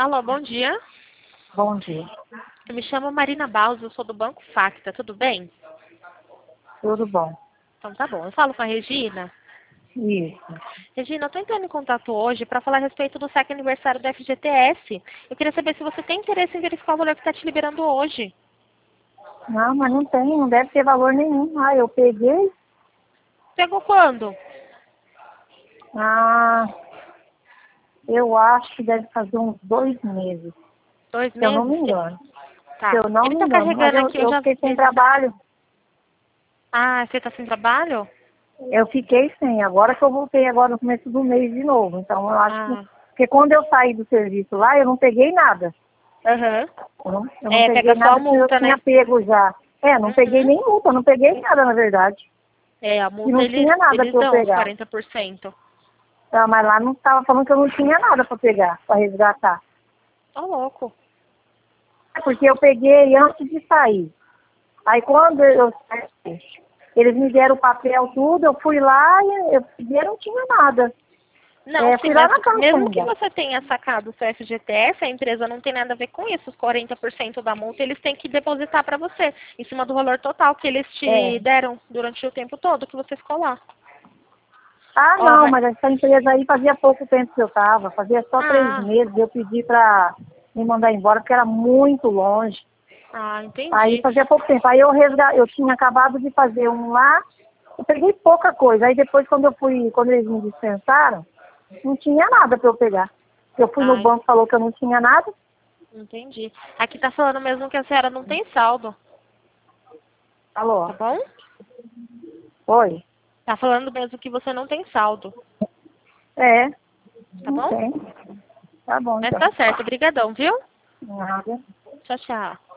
Alô, bom dia. Bom dia. Eu me chamo Marina Baus, eu sou do Banco Facta, tudo bem? Tudo bom? Então tá bom. Eu falo com a Regina. Isso. Regina, eu tô entrando em contato hoje para falar a respeito do SEC aniversário do FGTS. Eu queria saber se você tem interesse em verificar o valor que está te liberando hoje. Não, mas não tem, não deve ter valor nenhum. Ah, eu peguei. Pegou quando? Ah, eu acho que deve fazer uns 2 meses, 2 se eu não meses? me engano. Se Tá. eu não Ele me tá engano, mas carregando aqui, eu eu já fiquei sem vi. trabalho. Ah, você tá sem trabalho? Eu fiquei sem, agora que eu voltei agora no começo do mês de novo. Então eu acho que. Ah, Porque quando eu saí do serviço lá, eu não peguei nada. aham. Eu não É, peguei pega só a nada porque eu multa, tinha né? pego já. Não peguei Uhum. nem multa, eu não peguei nada, na verdade. É, a E multa não eles, tinha nada eles para eu dão os pegar. 40%. Tá, mas lá não estava falando que eu não tinha nada para pegar, para resgatar. Ô, louco. Porque eu peguei antes de sair. Aí quando eu saí, eles me deram o papel tudo, eu fui lá e eu peguei, não tinha nada. Não, sim, Fui lá mas na caixa mesmo que ainda. você tenha sacado o seu FGTS, a empresa não tem nada a ver com isso. Os 40% da multa eles têm que depositar para você, em cima do valor total que eles É. te deram durante o tempo todo que você ficou lá. Ah, Ó, não, mas... mas essa empresa aí fazia pouco tempo que eu estava, fazia só 3 Ah, meses, eu pedi para me mandar embora, porque era muito longe. Aí entendi. fazia pouco tempo. Aí eu tinha acabado de fazer um lá, eu peguei pouca coisa. Aí depois quando eles me dispensaram, não tinha nada para eu pegar. Eu fui no Ah, banco, falou que eu não tinha nada. entendi. Aqui tá falando mesmo que a senhora não tem saldo, Falou, tá bom? oi. Tá falando mesmo que você não tem saldo, É, tá não bom? tem. Tá bom, Mas então. tá certo, brigadão, viu? Nada. Tchau, tchau.